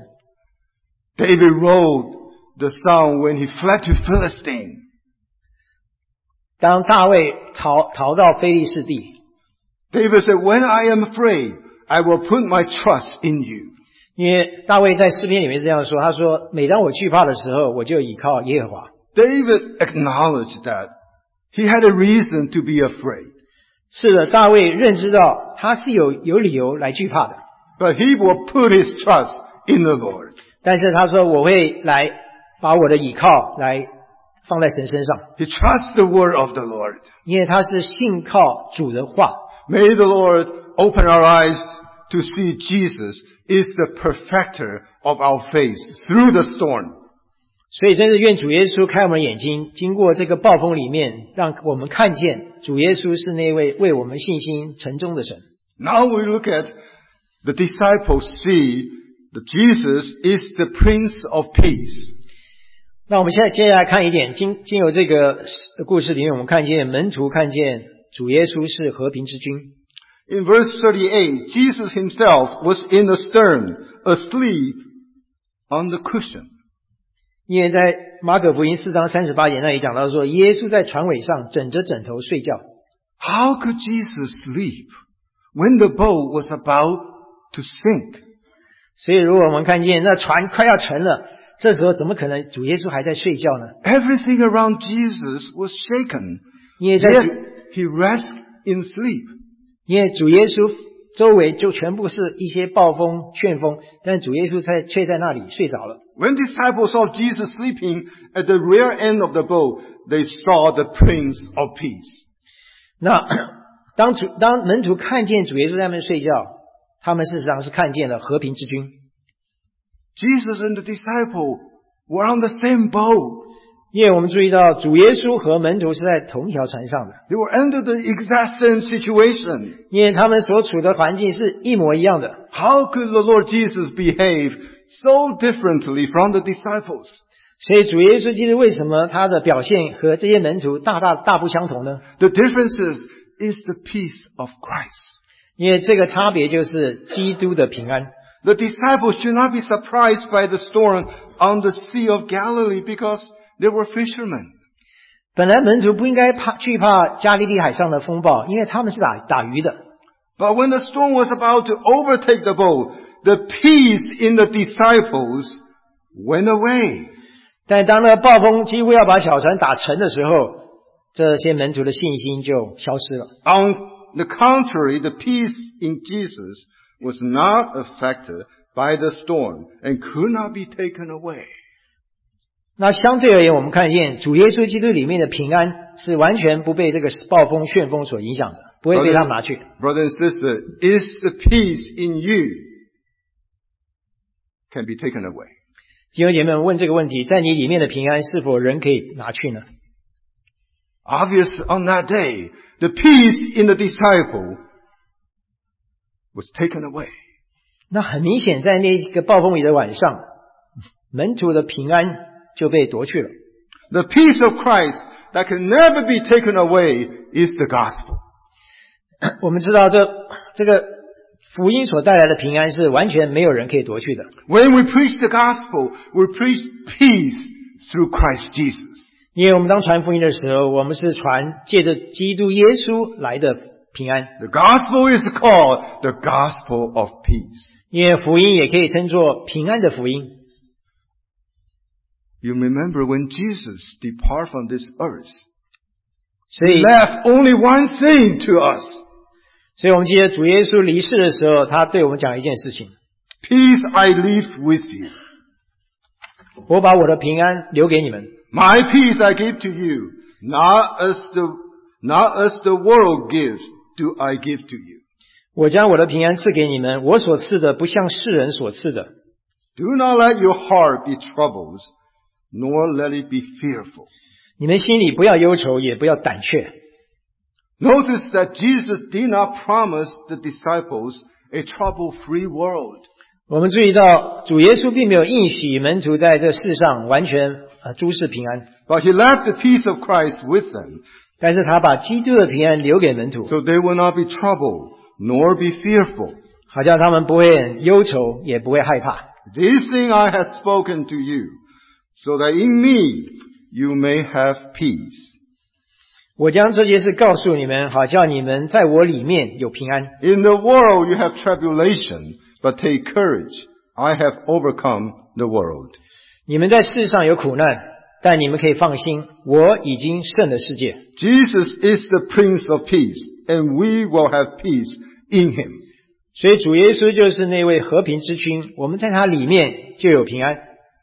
S1: David wrote the song when he fled to Philistine.
S2: 当大卫逃到非利士地，
S1: David said, "When I am afraid, I will put my trust in you."
S2: 因为大卫在诗篇里面这样说，他说：“每当我惧怕的时候，我就倚靠耶和华。”
S1: David acknowledged that he had a reason to be afraid.
S2: 是的，大卫认知到他是有理由来惧怕的，
S1: But he will put his trust in the Lord.
S2: 但是他说：“我会来把我的倚靠来放在神身上，
S1: He trusts the word of the Lord.
S2: 因为他是信靠主的话。”
S1: May the Lord open our eyes to see Jesus is the perfecter of our faith through the storm.
S2: 所以真是愿主耶稣开我们的眼睛，经过这个暴风里面，让我们看见主耶稣是那位为我们信心成终的神。
S1: Now we look at the disciples see that Jesus is the Prince of Peace.
S2: 那我们现在接下来看一点，经由这个故事里面，我们看见门徒看见主耶稣是和平之君。
S1: In verse 38, Jesus himself was in the stern, asleep on the cushion.
S2: 因为在马可福音4章38节那里讲到说，耶稣在船尾上枕着枕头睡觉。
S1: How could Jesus sleep when the boat was about to sink?
S2: 所以如果我们看见那船快要沉了，这时候怎么可能主耶稣还在睡觉呢？
S1: Everything around Jesus was shaken,
S2: 因为在
S1: yet he rests in sleep.
S2: 因为主耶稣周围就全部是一些暴风旋风，但主耶稣却在那里睡着了。
S1: When disciples saw Jesus sleeping at the rear end of the boat, they saw the Prince of Peace.
S2: 那当门徒看见主耶稣在那边睡觉，他们事实上是看见了和平之君。
S1: Jesus and the disciple were on the same boat.
S2: 因为我们注意到主耶稣和门徒是在同一条船上的，
S1: They were under the exact same situation.
S2: 因为他们所处的环境是一模一样的。
S1: How could the Lord Jesus behave so differently from the disciples?
S2: 所以主耶稣基督为什么他的表现和这些门徒大不相同呢？
S1: The difference is the peace of Christ.
S2: 因为这个差别就是基督的平安。
S1: The disciples should not be surprised by the storm on the Sea of Galilee because they were fishermen.
S2: 本来门徒不应该惧怕加利利海上的风暴，因为他们是打鱼的。
S1: But when the storm was about to overtake the boat, the peace in the disciples went away.
S2: 但当那个暴风几乎要把小船打沉的时候，这些门徒的信心就消失了。
S1: On the contrary, the peace in Jesus was not affected by the storm and could not be taken away.
S2: 那相对而言，我们看见主耶稣基督里面的平安是完全不被这个暴风旋风所影响的，不会被他们拿去。
S1: Brother and sister, is the peace in you can be taken away?
S2: 弟兄姐妹们问这个问题，在你里面的平安是否人可以拿去呢？
S1: Obviously, on that day, the peace in the disciple was taken away.
S2: 那很明显，在那个暴风雨的晚上，门徒的平安就被夺去了。
S1: The peace of Christ that can never be taken away is the gospel.
S2: 我们知道这个福音所带来的平安是完全没有人可以夺去的。
S1: When we preach the gospel, we preach peace through Christ Jesus.
S2: 因为我们当传福音的时候，我们是传借着基督耶稣来的平安。
S1: The gospel is called the gospel of peace.
S2: 因为福音也可以称作平安的福音。
S1: You remember when Jesus departed from this earth,
S2: 所以
S1: He left only one thing to us.
S2: 所以我们记得主耶稣离世的时候，他对我们讲一件事情：
S1: Peace I leave with you.
S2: 我把我的平安留给你们，
S1: My peace I give to you. Not as the world gives, do I give to you.
S2: 我将我的平安赐给你们，我所赐的不像世人所赐的。
S1: Do not let your heart be troubled, nor let it be fearful.
S2: 你们心里不要忧愁，也不要胆怯。
S1: Notice that Jesus did not promise the disciples a trouble-free world.
S2: 我们注意到主耶稣并没有应许门徒在这世上完全诸事平安，
S1: But He left the peace of Christ with them,
S2: 但是他把基督的平安留给门徒，
S1: so they will not be troubled, nor be fearful.
S2: 好叫他们不会忧愁，也不会害怕。
S1: This thing I have spoken to you, so that in me you may have peace.
S2: 我将这些事告诉你们，好叫你们在我里面有平安。
S1: In the world you have tribulation, but take courage. I have overcome the world.
S2: 你们在世上有苦难，但你们可以放心，我已经胜了世界。
S1: Jesus is the Prince of Peace, and we will have peace in Him.
S2: 所以主耶稣就是那位和平之君，我们在他里面就有平安。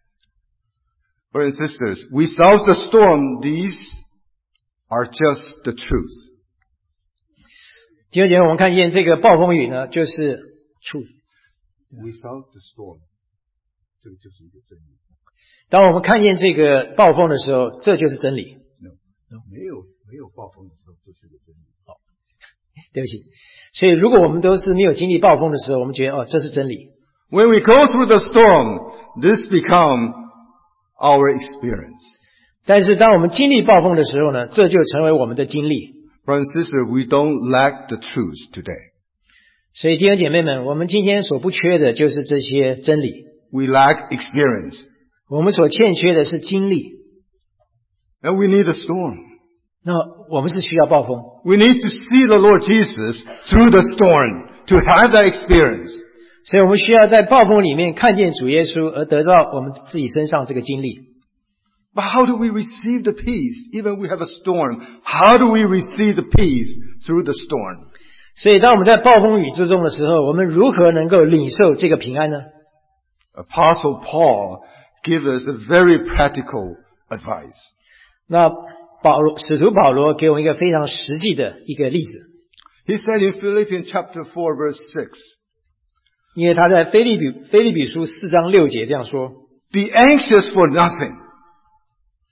S1: Brothers and sisters, without the storm, these are just the truth.
S2: 弟兄姐妹，我们看见这个暴风雨呢，就是 truth。
S1: Without the storm, 这个就是一个真理。
S2: 当我们看见这个暴风的时候，这就是真理。
S1: 没有暴风的时候，这是个真理。
S2: 对不起，所以如果我们都是没有经历暴风的时候，我们觉得这是真理。
S1: When we go through the storm, this become our experience.
S2: 但是当我们经历暴风的时候呢，这就成为我们的经历。
S1: Brothers and sisters, we don't lack the truth today.
S2: 所以弟兄姐妹们，我们今天所不缺的就是这些真理，
S1: We lack experience.
S2: 我们所欠缺的是经历。
S1: And we need a storm.
S2: 那我们是需要暴风，
S1: We need to see the Lord Jesus through the storm to have that experience.
S2: 所以我们需要在暴风里面看见主耶稣，而得到我们自己身上这个经历。
S1: But how do we receive the peace? Even we have a storm, how do we receive the peace through the storm?
S2: 所以当我们在暴风雨之中的时候，我们如何能够领受这个平安呢？
S1: Apostle Paul gives us a very practical advice.
S2: 那使徒保罗给我们一个非常实际的一个例子，
S1: He said in Philippians chapter 4 verse 6,
S2: 因为他在腓立比书4章6节这样说：
S1: Be anxious for nothing.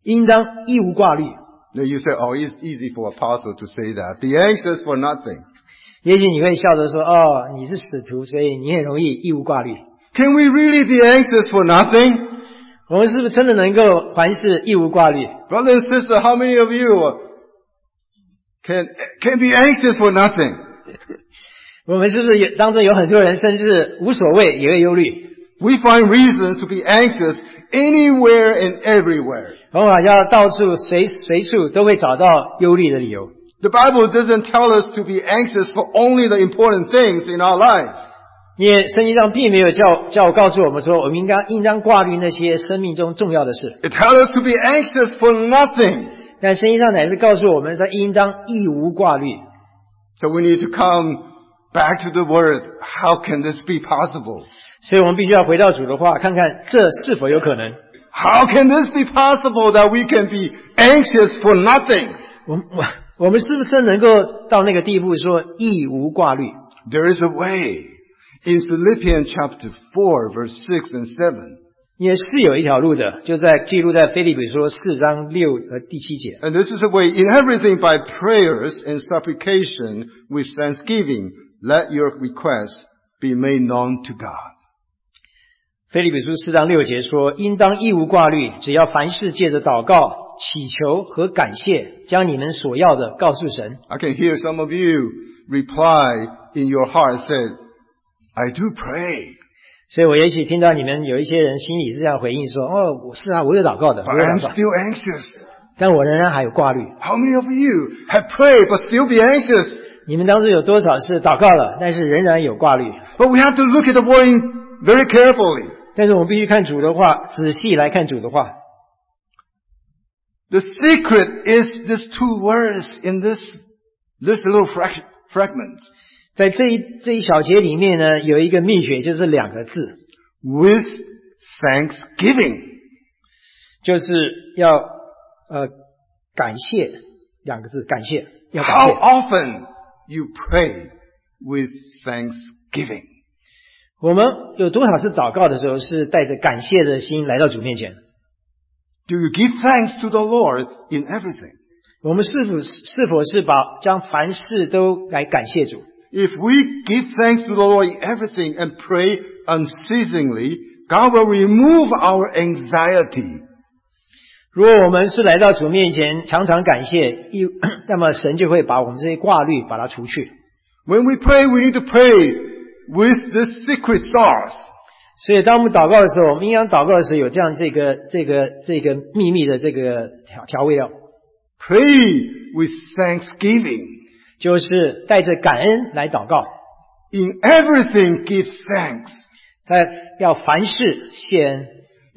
S2: 应当一无挂虑。
S1: Now you say, oh, it's easy for apostle to say that. Be anxious for nothing.
S2: 也许你会笑着说，哦，你是使徒，所以你很容易一无挂虑。
S1: Can we really be anxious for nothing?
S2: 我们是不是真的能够凡事一无挂虑？
S1: Brother and sister, how many of you can be anxious for nothing?
S2: 我们是不是当中有很多人甚至无所谓也会忧虑？
S1: We find reasons to be anxious anywhere and everywhere.
S2: 我们好像到处随处都会找到忧虑的理由。
S1: The Bible doesn't tell us to be anxious for only the important things in our life.
S2: 因为圣经上并没有叫我告诉我们说，我们应当挂虑那些生命中重要的事。
S1: It tells us to be anxious for nothing.
S2: 但圣经上乃是告诉我们，在应当一无挂虑。
S1: So we need to come back to the Word. How can this be possible?
S2: 所以我们必须要回到主的话，看看这是否有可能。
S1: How can this be possible that we can be anxious for nothing?
S2: 我们是不是能够到那个地步说一无挂虑？
S1: There is a way. In Philippians chapter 4, verse 6 and 7.
S2: 也是有一条路的，就在记录在腓立比书4章6和第7节。
S1: And this is the way. In everything by prayers and supplication with thanksgiving, let your requests be made known to God.
S2: 腓立比书4章6节说，应当一无挂虑，只要凡事借着祷告、祈求和感谢，将你们所要的告诉神。
S1: I can hear some of you reply in your heart, said, I do pray,
S2: 所以我也许听到你们有一些人心里是这样回应说，哦，我是啊，我有祷告的，
S1: but
S2: 我有
S1: I'm
S2: 祷告，
S1: still anxious.
S2: 但我仍然还有挂虑。
S1: How many of you have prayed but still be anxious?
S2: 你们当中有多少是祷告了，但是仍然有挂虑？
S1: But we have to look at the word very carefully.
S2: 但是我们必须看主的话，仔细来看主的话。
S1: The secret is these two words in this little fragment.
S2: 在这一小节里面呢，有一个秘诀，就是2个字，
S1: With thanksgiving.
S2: 就是要感谢2个字，感谢，要感
S1: How
S2: 谢。
S1: often you pray with thanksgiving?
S2: 我们有多少次祷告的时候是带着感谢的心来到主面前？
S1: Do you give thanks to the Lord in everything?
S2: 我们是否是将凡事都来感谢主？
S1: If we give thanks to the Lord in everything and pray unceasingly, God will remove our anxiety.
S2: 如果我们是来到主面前常常感谢，那么神就会把我们这些挂虑把它除去。
S1: When we pray, we need to pray with the secret stars.
S2: 所以当我们祷告的时候，我们应当祷告的时候有这样这个秘密的这个调味料，
S1: Pray with thanksgiving.
S2: 就是带着感恩来祷告，
S1: In everything, give thanks.
S2: 要凡事谢恩。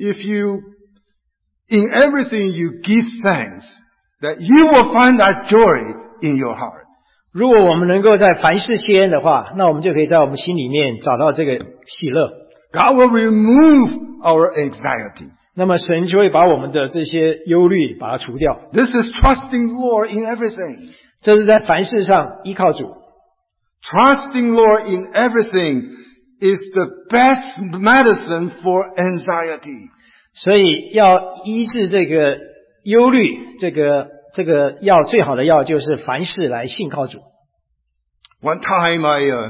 S1: In everything you give thanks, that you will find that joy in your heart.
S2: 如果我们能够在凡事谢恩的话，那我们就可以在我们心里面找到这个喜乐。
S1: God will remove our anxiety.
S2: 那么神就会把我们的这些忧虑把它除掉。
S1: This is trusting Lord in everything.
S2: 这是在凡事上依靠主。
S1: Trusting Lord in everything is the best medicine for anxiety.
S2: 所以要医治这个忧虑，这个药最好的药就是凡事来信靠主。
S1: One time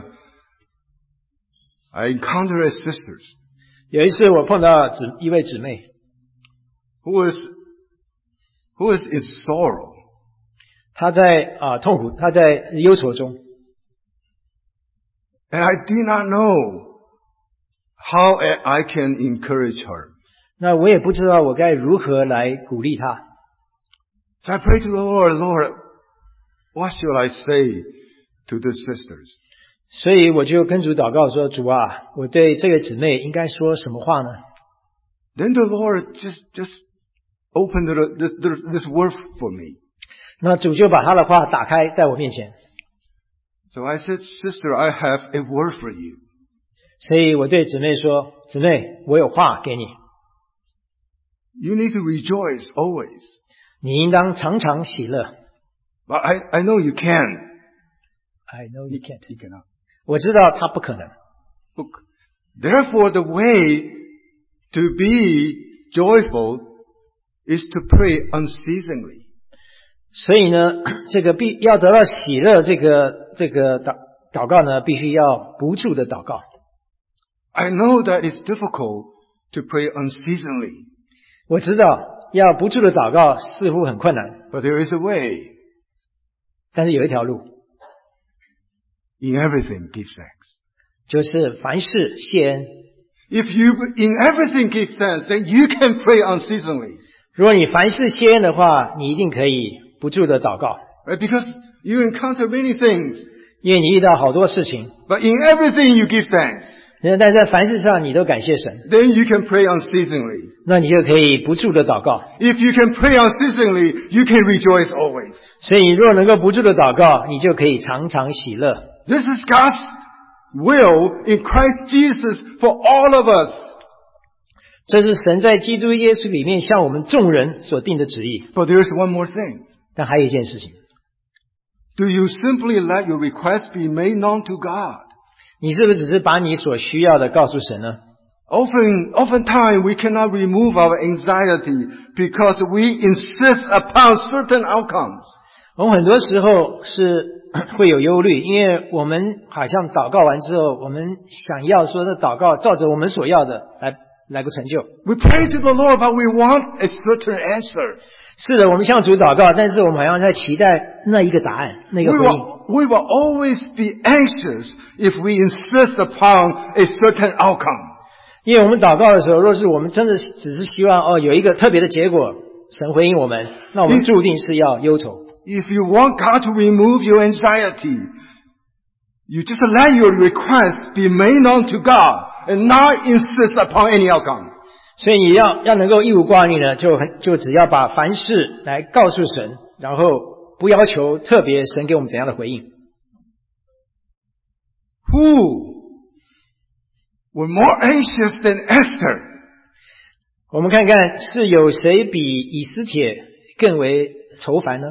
S1: I encountered a sister
S2: 有一次我碰到一位姊妹，
S1: who is in sorrow.
S2: 她在痛苦，她在忧愁中。
S1: And I did not know how I can encourage her.
S2: 那我也不知道我该如何来鼓励她。
S1: So I prayed to the Lord, Lord, what should I say to the sisters?
S2: 所以我就跟主祷告说，主啊，我对这个姊妹应该说什么话呢？
S1: Then the Lord just opened this word for me.
S2: 那主就把他的话打开在我面前。
S1: So I said, Sister, I have a word for you.
S2: 所以我对姊妹说，姊妹，我有话给你，
S1: You need to rejoice always.
S2: 你应当常常喜乐。
S1: But I know you can.
S2: I know you can't.
S1: You cannot.
S2: 我知道他不可能。
S1: Look, therefore the way to be joyful is to pray unceasingly.
S2: 所以呢，这个要得到喜乐，这个祷告呢，必须要不住的祷告。
S1: I know that it's difficult to pray unceasingly.
S2: 我知道要不住的祷告似乎很困难，
S1: But there is a way.
S2: 但是有一条路，
S1: In everything, give thanks.
S2: 就是凡事谢恩。
S1: If you in everything give thanks, then you can pray unceasingly.
S2: 如果你凡事谢恩的话，你一定可以不住的祷告，
S1: Right? Because you encounter many things.
S2: 因为你遇到好多事情，
S1: But in everything you give thanks.
S2: 但在凡事上你都感谢神，
S1: Then you can pray unceasingly.
S2: 那你就可以不住的祷告。
S1: If you can pray unceasingly, you can rejoice always.
S2: 所以你如果能够不住的祷告，你就可以常常喜乐。
S1: This is God's will in Christ Jesus for all of us.
S2: 这是神在基督耶稣里面向我们众人所定的旨意。
S1: But there is one more thing.
S2: 但还有一件事情，
S1: Do you simply let your request be made known to God?
S2: 你是不是只是把你所需要的告诉神呢？
S1: Oftentimes we cannot remove our anxiety because we insist upon certain outcomes.
S2: 我们很多时候是会有忧虑，因为我们好像祷告完之后，我们想要说的祷告照着我们所要的来不成就。
S1: We pray to the Lord, but we want a certain answer.
S2: 是的，我们向主祷告，但是我们好像在期待那一个答案，那个回应。
S1: We will always be anxious if we insist upon a certain outcome.
S2: 因为我们祷告的时候，若是我们真的只是希望有一个特别的结果，神回应我们，那我们注定是要忧愁。
S1: If you want God to remove your anxiety, you just let your request be made known to God and not insist upon any outcome.
S2: 所以你要能够一无挂虑呢，就只要把凡事来告诉神，然后不要求特别神给我们怎样的回应。
S1: Who were more anxious than Esther?
S2: 我们看看是有谁比以斯帖更为愁烦呢？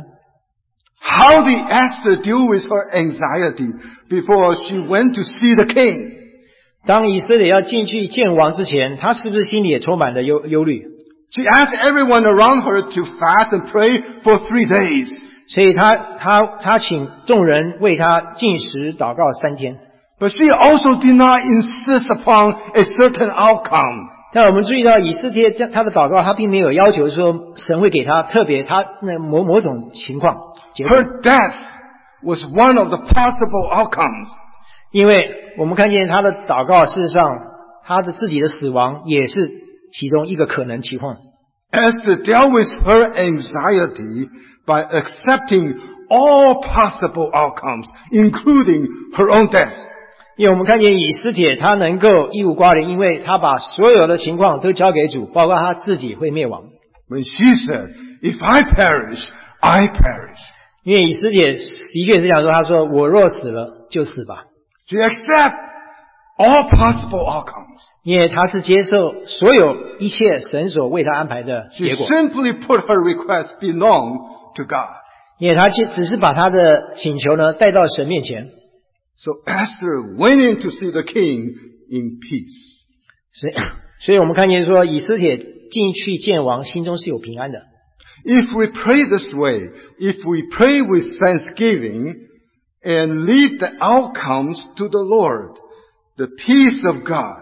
S1: How did Esther deal with her anxiety before she went to see the king?
S2: 当以色列要进去见王之前，他是不是心里也充满了忧虑？
S1: She asked everyone around her to fast and pray for 3 days.
S2: 所以他请众人为他禁食祷告3天。
S1: But she also did not insist upon a certain outcome.
S2: 但我们注意到以斯帖他的祷告，他并没有要求说神会给他特别他那某种情况结果。
S1: Her death was one of the possible outcomes.
S2: 因为我们看见他的祷告，事实上他的自己的死亡也是其中一个可能情况。
S1: Esther dealt with her anxiety by accepting all possible outcomes, including her own death.
S2: 因为我们看见以斯帖他能够一无挂虑，因为他把所有的情况都交给主，包括他自己会灭亡。
S1: When she said, "If I perish, I perish."
S2: 因为以斯帖的确是这样说，他说我若死了就死吧。
S1: She accepted all possible outcomes.
S2: 因为他是接受所有一切神所为他安排的
S1: She
S2: 结果。
S1: simply put her request be known to God.
S2: 因为他只是把他的请求呢带到神面前。
S1: So Esther went in to see the king in peace.
S2: 所以我们看见说以斯帖进去见王，心中是有平安的。
S1: If we pray this way, if we pray with thanksgiving and leave the outcomes to the Lord, the peace of God,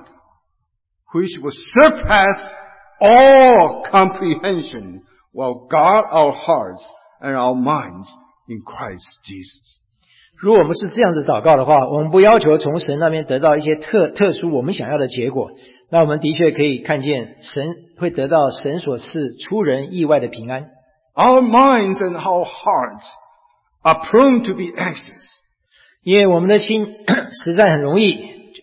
S1: which will surpass all comprehension, will guard our hearts and our minds in Christ Jesus.
S2: 如果我们是这样子祷告的话，我们不要求从神那边得到一些特殊我们想要的结果，那我们的确可以看见神会得到神所赐出人意外的平安。
S1: Our minds and our hearts are prone to be anxious.
S2: 因为我们的心实在很容易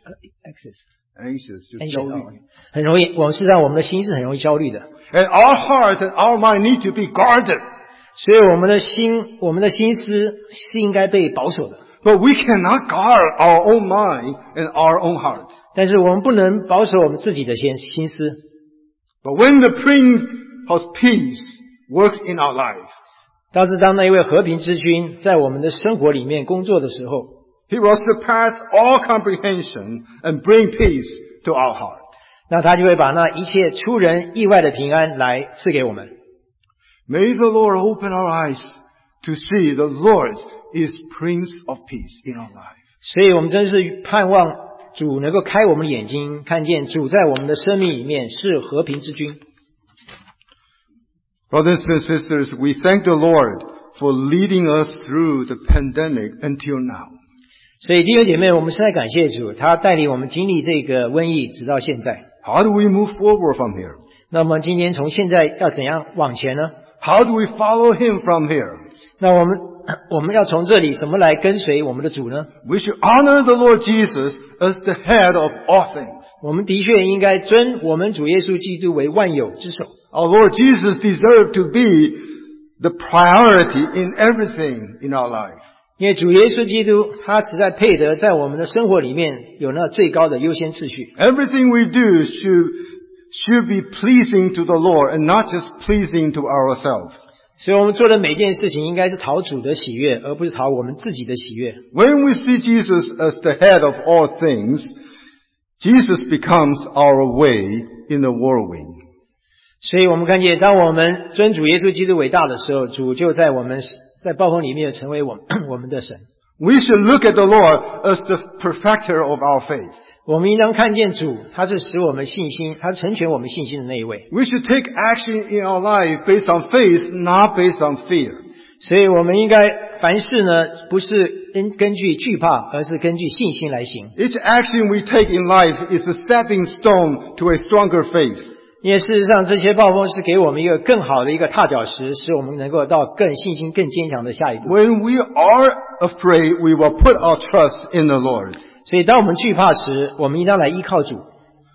S1: Anxious, 就焦虑。
S2: 很容易，事实上我们的心是很容易焦虑的。
S1: And our hearts and our mind need to be guarded.
S2: 所以我们的心思是应该被保守的。
S1: But we cannot guard our own mind and our own heart.
S2: 但是我们不能保守我们自己的心思。
S1: But when the Prince of Peace works in our life,
S2: 但是当那一位和平之君在我们的生活里面工作的时候，
S1: He will surpass all comprehension and bring peace to our heart.
S2: 那他就会把那一切出人意外的平安来赐给我们。
S1: May the Lord open our eyes to see the Lord is Prince of Peace in our life.
S2: 所以我们真是盼望主能够开我们的眼睛，看见主在我们的生命里面是和平之君。
S1: Brothers and sisters, we thank the Lord for leading us through the pandemic until now.
S2: 所以弟兄姐妹，我们实在感谢主，他带领我们经历这个瘟疫直到现在。
S1: How do we move forward from here?
S2: 那么今天从现在要怎样往前呢？
S1: How do we follow Him from here?
S2: 那我们要从这里怎么来跟随我们的主呢？
S1: We should honor the Lord Jesus as the head of all things.
S2: 我们的确应该尊我们主耶稣基督为万有之首。
S1: Our Lord Jesus deserved to be the priority in everything in our life.
S2: 因为主耶稣基督他实在配得在我们的生活里面有那最高的优先次序。
S1: Everything we do should be pleasing to the Lord and not just pleasing to ourselves.
S2: 所以我们做的每件事情应该是讨主的喜悦，而不是讨我们自己的喜悦。
S1: When we see Jesus as the head of all things, Jesus becomes our way in the whirlwind.
S2: 所以我们看见，当我们尊主耶稣基督为大的时候，主就在我们在暴风里面成为我们的神。
S1: We should look at the Lord as the perfecter of our faith.
S2: 我们应当看见主，他是使我们信心，他成全我们信心的那一位。
S1: We should take action in our life based on faith, not based on fear.
S2: 所以我们应该凡事呢，不是根据惧怕，而是根据信心来行。
S1: Each action we take in life is a stepping stone to a stronger faith.
S2: 因为事实上，这些暴风是给我们一个更好的一个踏脚石，使我们能够到更信心更坚强的下一步。
S1: When we are afraid, we will put our trust in the Lord.
S2: 所以当我们惧怕时，我们应当来依靠主。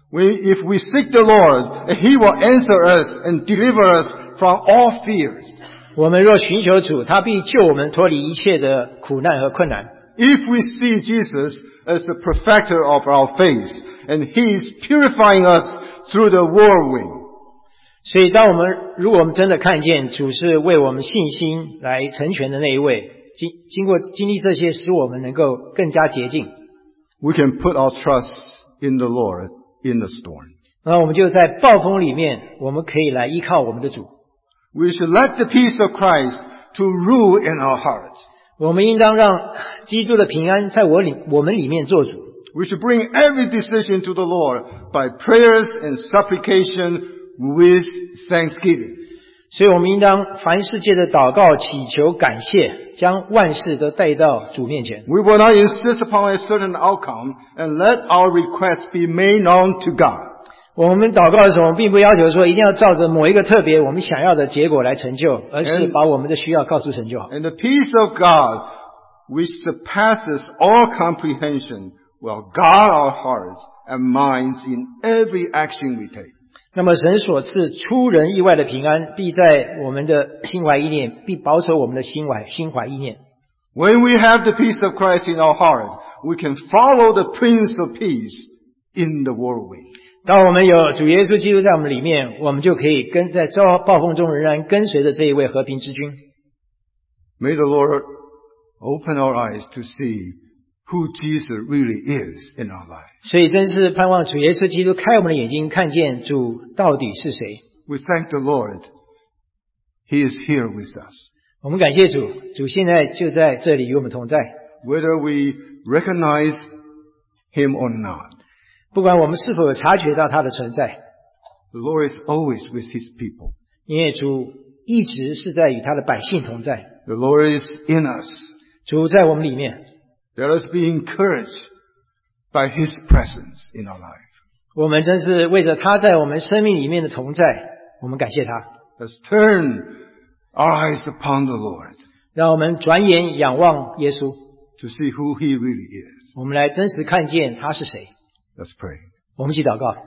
S1: If we seek the Lord, He will answer us and deliver us from all fears.
S2: 我们若寻求主，他必救我们脱离一切的苦难和困难。
S1: If we see Jesus as the perfecter of our faith, and He is purifying us through the whirlwind.
S2: 所以如果我们真的看见主是为我们信心来成全的那一位，经历这些，使我们能够更加洁净，
S1: We can put our trust in the Lord in the storm.
S2: 那我们就在暴风里面，我们可以来依靠我们的主。
S1: We should let the peace of Christ to rule in our hearts.
S2: 我们应当让基督的平安在我们里面做主。
S1: We should bring every decision to the Lord by prayers and supplication with thanksgiving.
S2: 所以我们应当凡世界的祷告、祈求、感谢，将万事都带到主面前。
S1: We will not insist upon a certain outcome and let our requests be made known to God.
S2: 我们祷告的时候，我们并不要求说一定要照着某一个特别我们想要的结果来成就，而是把我们的需要告诉神就好。
S1: And the peace of God, which surpasses all comprehension, will guard our hearts and minds in every action we take.
S2: 那么神所赐出人意外的平安，必在我们的心怀意念，必保守我们的心怀意念。
S1: When we have the peace of Christ in our heart, we can follow the Prince of Peace in the whirlwind.
S2: 当我们有主耶稣基督在我们里面，我们就可以在暴风中仍然跟随着这一位和平之君。
S1: May the Lord open our eyes to see who Jesus really is in our life.
S2: 所以真是盼望主耶稣基督开我们的眼睛，看见主到底是谁。
S1: We thank the Lord. He is here with us.
S2: 我们感谢主，主现在就在这里与我们同在。
S1: Whether we recognize Him or not,
S2: 不管我们是否有察觉到他的存在，
S1: the Lord is always with His people.
S2: 因为主一直是在与他的百姓同在。
S1: The Lord is in us.
S2: 主在我们里面，
S1: Let us be encouraged by His presence in our life.
S2: 我们真是为着他在我们生命里面的同在，我们感谢他。
S1: Let's turn our eyes upon the Lord
S2: 让我们转眼仰望耶稣，
S1: to see who He really is.
S2: 我们来真实看见他是谁。
S1: Let's pray.
S2: 我们一起祷告。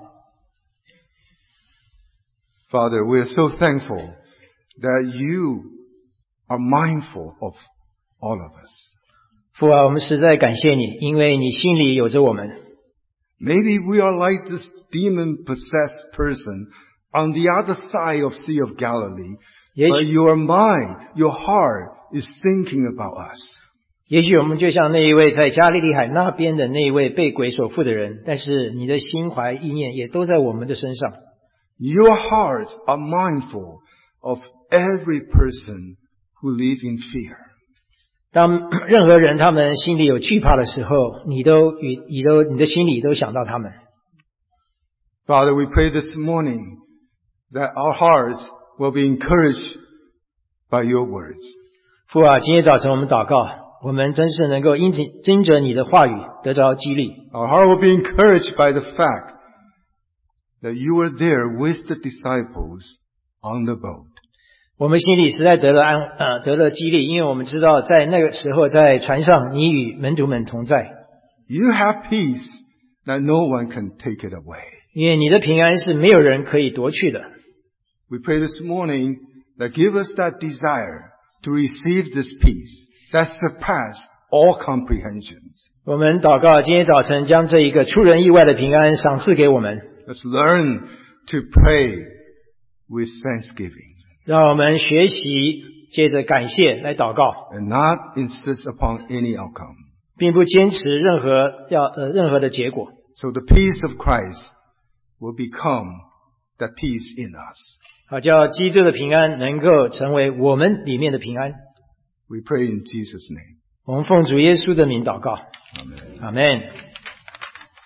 S1: Father, we are so thankful that You are mindful of all of us.
S2: 父啊，我们实在感谢你，因为你心里有着我们。
S1: Maybe we are like this demon-possessed person on the other side of Sea of Galilee,
S2: 也
S1: but
S2: 许
S1: your mind, your heart is thinking about us.
S2: 也许我们就像那一位在加利利海那边的那一位被鬼所附的人，但是你的心怀意念也都在我们的身上。
S1: Your hearts are mindful of every person who lives in fear.
S2: 当任何人他们心里有惧怕的时候，你的心里都想到他们。
S1: Father, we pray this morning that our hearts will be encouraged by your words.
S2: 父啊，今天早晨我们祷告，我们真是能够因着你的话语得着激励。
S1: Our heart will be encouraged by the fact that you were there with the disciples on the boat.
S2: 我们心里实在得了激励，因为我们知道在那个时候在船上，你与门徒们同在。
S1: You have peace that no one can take it away.
S2: 因为你的平安是没有人可以夺去的。
S1: We pray this morning that give us that desire to receive this peace that surpasses all comprehensions.
S2: 我们祷告，今天早晨将这一个出人意外的平安赏赐给我们。
S1: Let's learn to pray with thanksgiving.
S2: 让我们学习借着感谢来祷告，
S1: And not insist upon any outcome.
S2: 并不坚持任何的结果。
S1: So the peace of Christ will become the peace in us.
S2: 好，叫基督的平安能够成为我们里面的平安。
S1: We pray in Jesus' name.
S2: 我们奉主耶稣的名祷告。
S1: Amen.
S2: 阿们。